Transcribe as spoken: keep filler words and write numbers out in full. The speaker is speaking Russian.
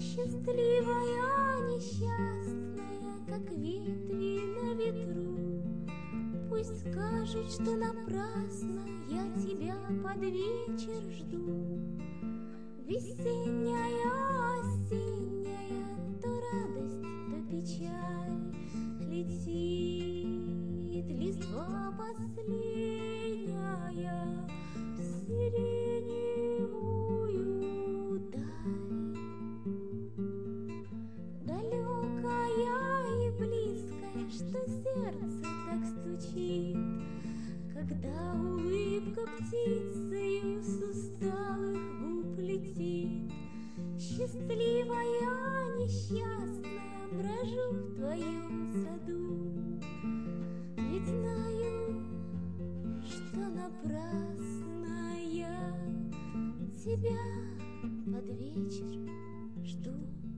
Счастливая, несчастная, как ветви на ветру. Пусть скажут, что напрасно я тебя под вечер жду. Весенняя, осенняя, то радость, то печаль. Летит листва последняя в сиреневую даль. Далекая и близкая, что сердце так стучит, когда улыбка птицею с усталых губ летит. Счастливая, несчастная, брожу в твоем саду, ведь знаю, что напрасно я тебя под вечер жду.